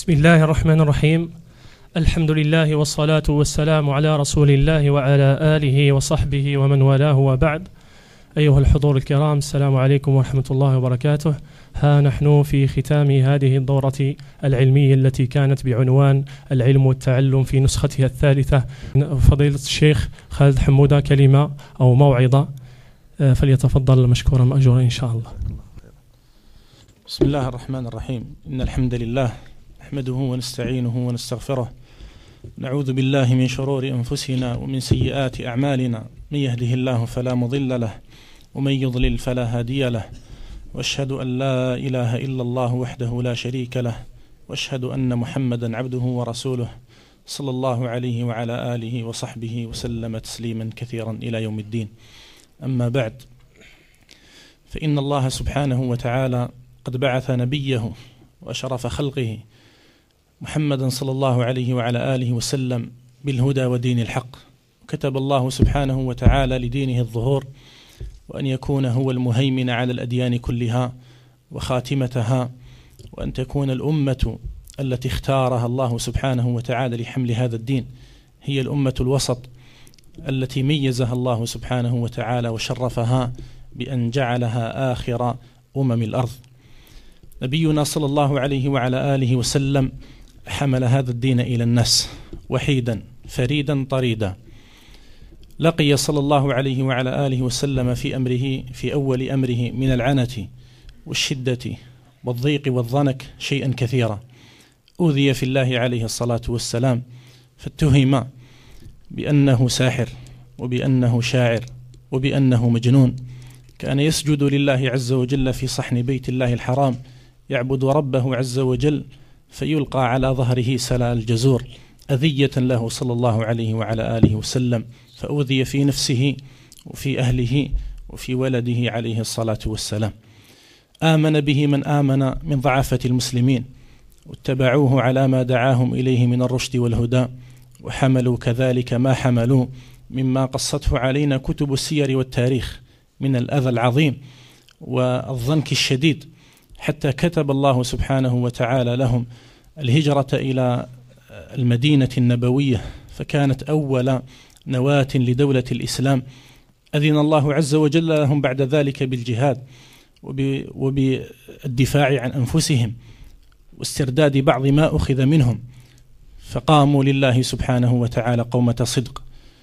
بسم الله الرحمن الرحيم. الحمد لله والصلاة والسلام على رسول الله وعلى آله وصحبه ومن والاه وبعد. أيها الحضور الكرام، السلام عليكم ورحمة الله وبركاته. ها نحن في ختام هذه الدورة العلمية التي كانت بعنوان العلم والتعلم في نسختها الثالثة. فضيلة الشيخ خالد حمودة كلمة أو موعظة، فليتفضل مشكورا مأجورا إن شاء الله. بسم الله الرحمن الرحيم. إن الحمد لله نحمده ونستعينه ونستغفره، نعوذ بالله من شرور أنفسنا ومن سيئات أعمالنا، من يهده الله فلا مضل له ومن يضلل فلا هادي له، وأشهد أن لا إله إلا الله وحده لا شريك له، وأشهد أن محمدا عبده ورسوله صلى الله عليه وعلى آله وصحبه وسلم تسليما كثيرا إلى يوم الدين. أما بعد، فإن الله سبحانه وتعالى قد بعث نبيه وأشرف خلقه محمدا صلى الله عليه وعلى آله وسلم بالهدى ودين الحق، وكتب الله سبحانه وتعالى لدينه الظهور، وأن يكون هو المهيمن على الأديان كلها وخاتمتها، وأن تكون الأمة التي اختارها الله سبحانه وتعالى لحمل هذا الدين هي الأمة الوسط التي ميزها الله سبحانه وتعالى وشرفها بأن جعلها آخر أمم الأرض. نبينا صلى الله عليه وعلى آله وسلم حمل هذا الدين إلى الناس وحيدا فريدا طريدا. لقي صلى الله عليه وعلى آله وسلم في أول أمره من العنة والشدة والضيق والضنك شيئا كثيرا. أوذي في الله عليه الصلاة والسلام، فاتهم بأنه ساحر وبأنه شاعر وبأنه مجنون. كان يسجد لله عز وجل في صحن بيت الله الحرام، يعبد ربه عز وجل، فيلقى على ظهره سلال الجزور أذية له صلى الله عليه وعلى آله وسلم، فأوذي في نفسه وفي أهله وفي ولده عليه الصلاة والسلام. آمن به من آمن من ضعافة المسلمين، واتبعوه على ما دعاهم إليه من الرشد والهدى، وحملوا كذلك ما حملوا مما قصته علينا كتب السير والتاريخ من الأذى العظيم والضنك الشديد، حتى كتب الله سبحانه وتعالى لهم الهجرة إلى المدينة النبوية، فكانت أول نواة لدولة الإسلام. أذن الله عز وجل لهم بعد ذلك بالجهاد وبالدفاع عن أنفسهم واسترداد بعض ما أخذ منهم، فقاموا لله سبحانه وتعالى قومة صدق،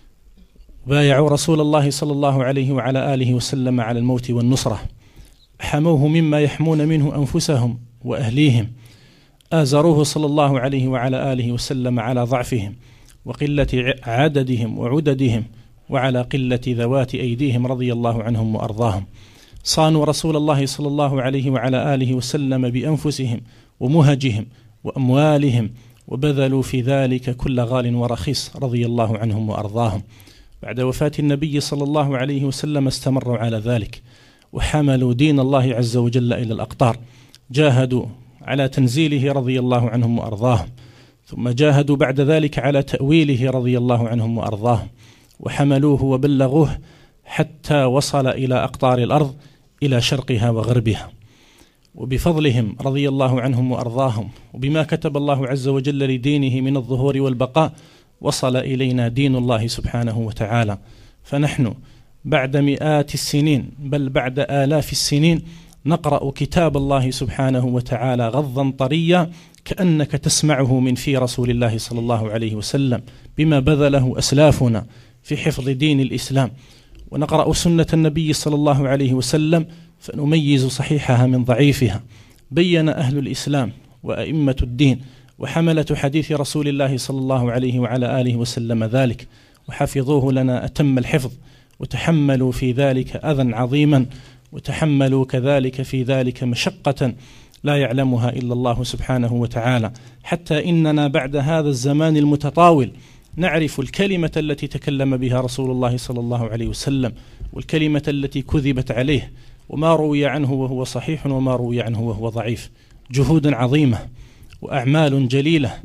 بايعوا رسول الله صلى الله عليه وعلى آله وسلم على الموت والنصرة، حموه مما يحمون منه أنفسهم وأهليهم، آزروه صلى الله عليه وعلى آله وسلم على ضعفهم وقلة عددهم وعددهم وعلى قلة ذوات أيديهم رضي الله عنهم وأرضاهم. صانوا رسول الله صلى الله عليه وعلى آله وسلم بأنفسهم ومهجهم وأموالهم، وبذلوا في ذلك كل غال ورخيص رضي الله عنهم وأرضاهم. بعد وفاة النبي صلى الله عليه وسلم استمروا على ذلك، وحملوا دين الله عز وجل إلى الأقطار، جاهدوا على تنزيله رضي الله عنهم وأرضاهم، ثم جاهدوا بعد ذلك على تأويله رضي الله عنهم وأرضاهم، وحملوه وبلغوه حتى وصل إلى أقطار الأرض، إلى شرقها وغربها. وبفضلهم رضي الله عنهم وأرضاهم، وبما كتب الله عز وجل لدينه من الظهور والبقاء، وصل إلينا دين الله سبحانه وتعالى. فنحن بعد مئات السنين، بل بعد آلاف السنين، نقرأ كتاب الله سبحانه وتعالى غضا طريا، كأنك تسمعه من في رسول الله صلى الله عليه وسلم، بما بذله أسلافنا في حفظ دين الإسلام. ونقرأ سنة النبي صلى الله عليه وسلم فنميز صحيحها من ضعيفها. بين أهل الإسلام وأئمة الدين وحملة حديث رسول الله صلى الله عليه وعلى آله وسلم ذلك، وحفظوه لنا أتم الحفظ، وتحملوا في ذلك أذى عظيما، وتحملوا كذلك في ذلك مشقة لا يعلمها إلا الله سبحانه وتعالى، حتى إننا بعد هذا الزمان المتطاول نعرف الكلمة التي تكلم بها رسول الله صلى الله عليه وسلم، والكلمة التي كذبت عليه، وما روي عنه وهو صحيح وما روي عنه وهو ضعيف. جهود عظيمة وأعمال جليلة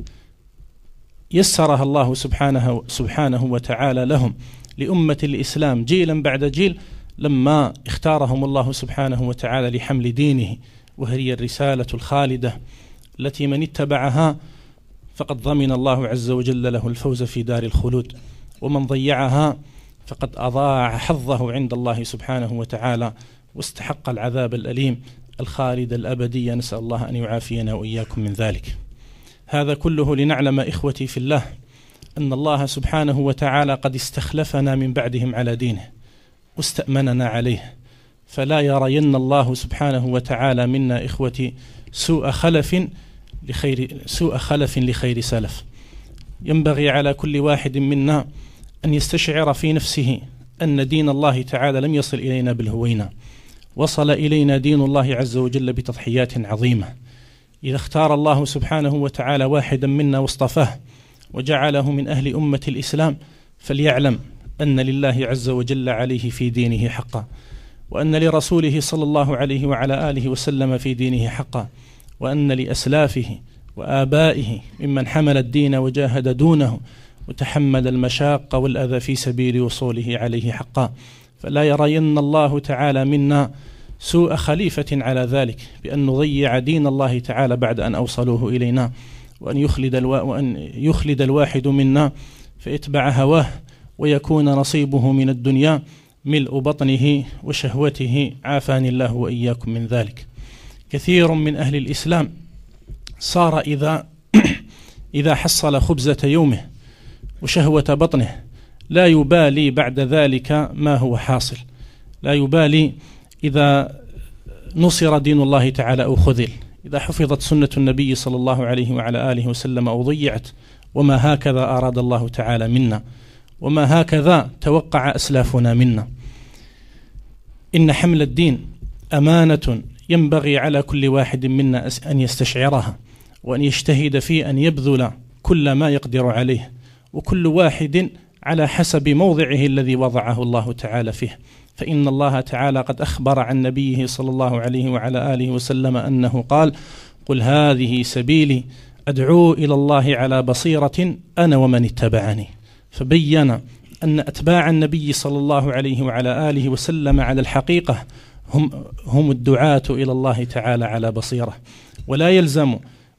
يسرها الله سبحانه وتعالى لهم لأمة الإسلام جيلا بعد جيل، لما اختارهم الله سبحانه وتعالى لحمل دينه، وهي الرسالة الخالدة التي من اتبعها فقد ضمن الله عز وجل له الفوز في دار الخلود، ومن ضيعها فقد أضاع حظه عند الله سبحانه وتعالى واستحق العذاب الأليم الخالد الأبدي. نسأل الله أن يعافينا وإياكم من ذلك. هذا كله لنعلم إخوتي في الله أن الله سبحانه وتعالى قد استخلفنا من بعدهم على دينه واستأمننا عليه، فلا يرين الله سبحانه وتعالى منا إخوتي سوء خلف لخير سلف. ينبغي على كل واحد منا أن يستشعر في نفسه أن دين الله تعالى لم يصل إلينا بالهوينة، وصل إلينا دين الله عز وجل بتضحيات عظيمة. إذا اختار الله سبحانه وتعالى واحدا منا واصطفاه وجعله من أهل أمة الإسلام فليعلم أن لله عز وجل عليه في دينه حقا، وأن لرسوله صلى الله عليه وعلى آله وسلم في دينه حقا، وأن لأسلافه وآبائه ممن حمل الدين وجاهد دونه وتحمل المشاق والأذى في سبيل وصوله عليه حقا. فلا يرين الله تعالى منا سوء خليفة على ذلك بأن نضيع دين الله تعالى بعد أن أوصلوه إلينا، وأن يخلد الواحد منا فيتبع هواه ويكون نصيبه من الدنيا ملء بطنه وشهوته، عافاني الله وإياكم من ذلك. كثير من أهل الإسلام صار إذا حصل خبزة يومه وشهوة بطنه لا يبالي بعد ذلك ما هو حاصل، لا يبالي إذا نصر دين الله تعالى أو خذل، إذا حفظت سنة النبي صلى الله عليه وعلى آله وسلم أو ضيعت، وما هكذا أراد الله تعالى منا، وما هكذا توقع أسلافنا منا. إن حمل الدين أمانة ينبغي على كل واحد منا أن يستشعرها، وأن يجتهد في أن يبذل كل ما يقدر عليه، وكل واحد على حسب موضعه الذي وضعه الله تعالى فيه. فإن الله تعالى قد أخبر عن نبيه صلى الله عليه وعلى آله وسلم أنه قال: قل هذه سبيلي أدعو إلى الله على بصيرة أنا ومن اتبعني. فبين أن أتباع النبي صلى الله عليه وعلى آله وسلم على الحقيقة هم الدعاة إلى الله تعالى على بصيرة، ولا يلزم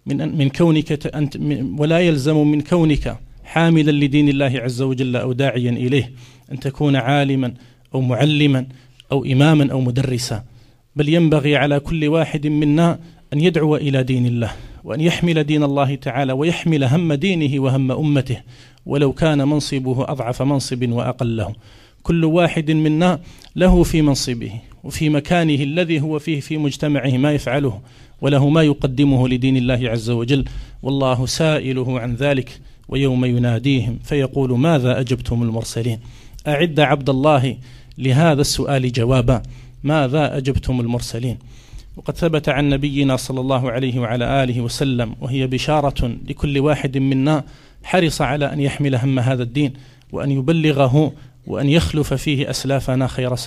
من كونك حاملا لدين الله عز وجل أو داعيا إليه أن تكون عالما أو معلما أو إماما أو مدرسا، بل ينبغي على كل واحد منا أن يدعو إلى دين الله، وأن يحمل دين الله تعالى ويحمل هم دينه وهم أمته، ولو كان منصبه أضعف منصب وأقله. كل واحد منا له في منصبه وفي مكانه الذي هو فيه في مجتمعه ما يفعله، وله ما يقدمه لدين الله عز وجل، والله سائله عن ذلك ويوم يناديهم فيقول: ماذا أجبتم المرسلين؟ أعد عبد الله لهذا السؤال جوابا: ماذا أجبتم المرسلين؟ وقد ثبت عن نبينا صلى الله عليه وعلى آله وسلم، وهي بشارة لكل واحد منا حرص على أن يحمل هم هذا الدين وأن يبلغه وأن يخلف فيه أسلافنا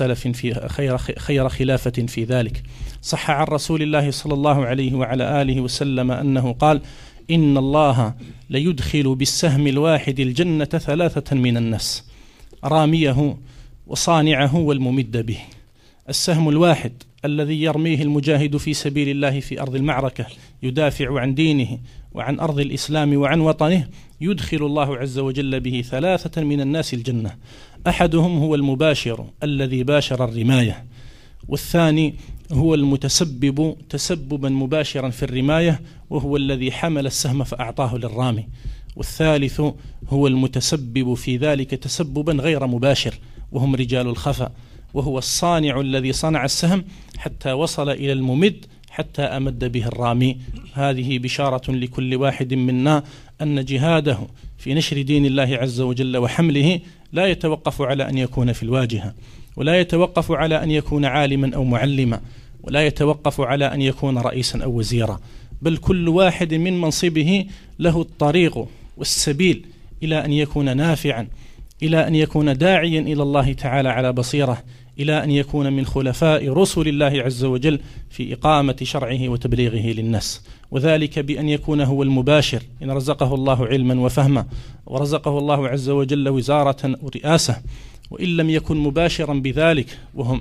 خير خلافة في ذلك. صح عن رسول الله صلى الله عليه وعلى آله وسلم أنه قال: إن الله ليدخل بالسهم الواحد الجنة 3 من الناس: راميه وصانعه والممد به. السهم الواحد الذي يرميه المجاهد في سبيل الله في أرض المعركة يدافع عن دينه وعن أرض الإسلام وعن وطنه، يدخل الله عز وجل به 3 من الناس الجنة. أحدهم هو المباشر الذي باشر الرماية، والثاني هو المتسبب تسببا مباشرا في الرماية وهو الذي حمل السهم فأعطاه للرامي، والثالث هو المتسبب في ذلك تسببا غير مباشر وهم رجال الخفا، وهو الصانع الذي صنع السهم حتى وصل إلى الممد حتى أمد به الرامي. هذه بشارة لكل واحد منا أن جهاده في نشر دين الله عز وجل وحمله لا يتوقف على أن يكون في الواجهة، ولا يتوقف على أن يكون عالما أو معلما، ولا يتوقف على أن يكون رئيسا أو وزيرا، بل كل واحد من منصبه له الطريق والسبيل إلى أن يكون نافعا، إلى أن يكون داعيا إلى الله تعالى على بصيرة، إلى أن يكون من خلفاء رسل الله عز وجل في إقامة شرعه وتبليغه للناس، وذلك بأن يكون هو المباشر إن رزقه الله علما وفهما ورزقه الله عز وجل وزارة ورئاسة. وإن لم يكن مباشرا بذلك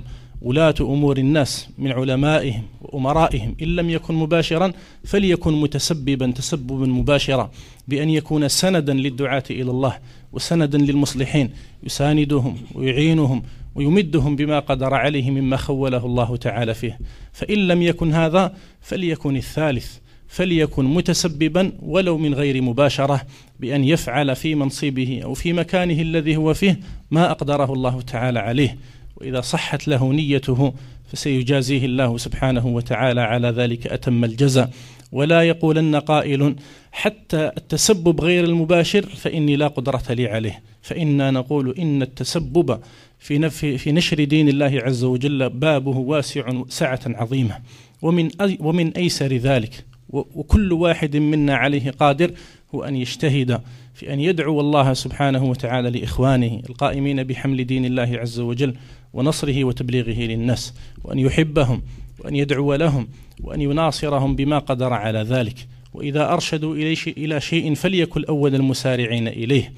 ولاة أمور الناس من علمائهم وأمرائهم إن لم يكن مباشرا فليكن متسببا تسببا مباشرا، بأن يكون سندا للدعاة إلى الله وسندا للمصلحين، يساندهم ويعينهم ويمدهم بما قدر عليه مما خوله الله تعالى فيه. فإن لم يكن هذا فليكن الثالث، فليكن متسببا ولو من غير مباشرة، بأن يفعل في منصبه أو في مكانه الذي هو فيه ما أقدره الله تعالى عليه، وإذا صحت له نيته فسيجازيه الله سبحانه وتعالى على ذلك أتم الجزاء. ولا يقولن قائل حتى التسبب غير المباشر فإني لا قدرة لي عليه، فإنا نقول إن التسبب في نشر دين الله عز وجل بابه واسع سعة عظيمة، ومن أيسر ذلك وكل واحد منا عليه قادر هو أن يجتهد في أن يدعو الله سبحانه وتعالى لإخوانه القائمين بحمل دين الله عز وجل ونصره وتبليغه للناس، وأن يحبهم وأن يدعو لهم وأن يناصرهم بما قدر على ذلك. وإذا أرشدوا إلى شيء فليكن أول المسارعين إليه.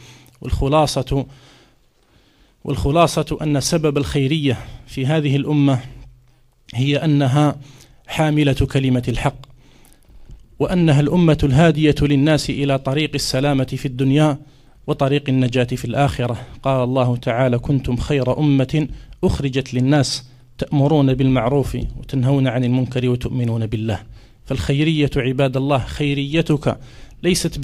والخلاصة أن سبب الخيرية في هذه الأمة هي أنها حاملة كلمة الحق، وأنها الأمة الهادية للناس إلى طريق السلامة في الدنيا وطريق النجاة في الآخرة. قال الله تعالى: كنتم خير أمة أخرجت للناس تأمرون بالمعروف وتنهون عن المنكر وتؤمنون بالله. فالخيرية عباد الله خيريتك ليست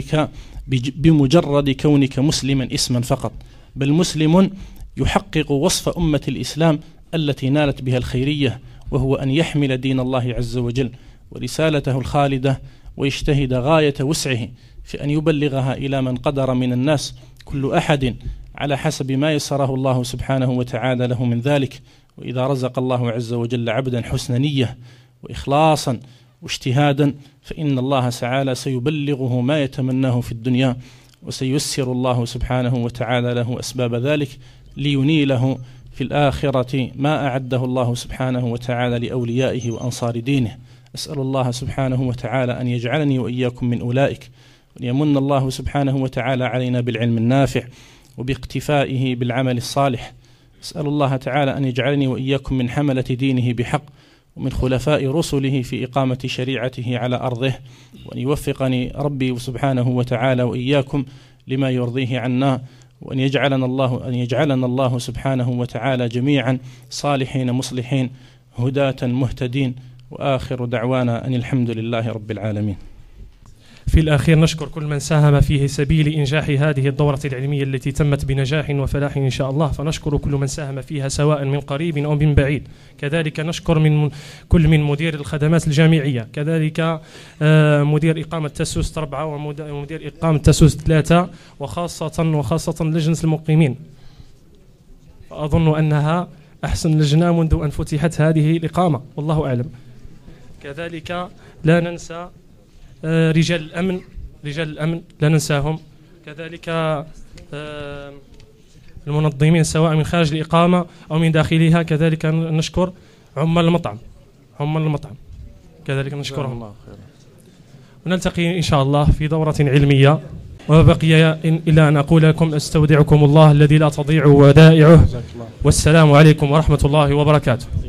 بمجرد كونك مسلما اسما فقط، بل مسلم يحقق وصف أمة الإسلام التي نالت بها الخيرية، وهو أن يحمل دين الله عز وجل ورسالته الخالدة ويجتهد غاية وسعه في أن يبلغها إلى من قدر من الناس، كل أحد على حسب ما يسره الله سبحانه وتعالى له من ذلك. وإذا رزق الله عز وجل عبدا حسن نية وإخلاصا واجتهادا فإن الله تعالى سيبلغه ما يتمناه في الدنيا، وسييسر الله سبحانه وتعالى له أسباب ذلك لينيله في الآخرة ما أعده الله سبحانه وتعالى لأوليائه وأنصار دينه. أسأل الله سبحانه وتعالى أن يجعلني وإياكم من أولئك، وأن يمن الله سبحانه وتعالى علينا بالعلم النافع وباقتفائه بالعمل الصالح. أسأل الله تعالى أن يجعلني وإياكم من حملة دينه بحق، ومن خلفاء رسله في إقامة شريعته على أرضه، وأن يوفقني ربي سبحانه وتعالى وإياكم لما يرضيه عنا، وأن يجعلنا الله سبحانه وتعالى جميعا صالحين مصلحين هداة مهتدين. وآخر دعوانا أن الحمد لله رب العالمين. في الأخير نشكر كل من ساهم في سبيل إنجاح هذه الدورة العلمية التي تمت بنجاح وفلاح إن شاء الله، فنشكر كل من ساهم فيها سواء من قريب أو من بعيد. كذلك نشكر كل من مدير الخدمات الجامعية، كذلك مدير إقامة تسوس 4 ومدير إقامة تسوس 3، وخاصة لجنة المقيمين، فأظن أنها أحسن لجنة منذ أن فتحت هذه الإقامة والله أعلم. كذلك لا ننسى رجال الأمن لا ننساهم، كذلك المنظمين سواء من خارج الإقامة أو من داخلها، كذلك نشكر عمال المطعم كذلك نشكرهم. ونلتقي إن شاء الله في دورة علمية، وبقي إلا أن أقول لكم أستودعكم الله الذي لا تضيع ودائعه، والسلام عليكم ورحمة الله وبركاته.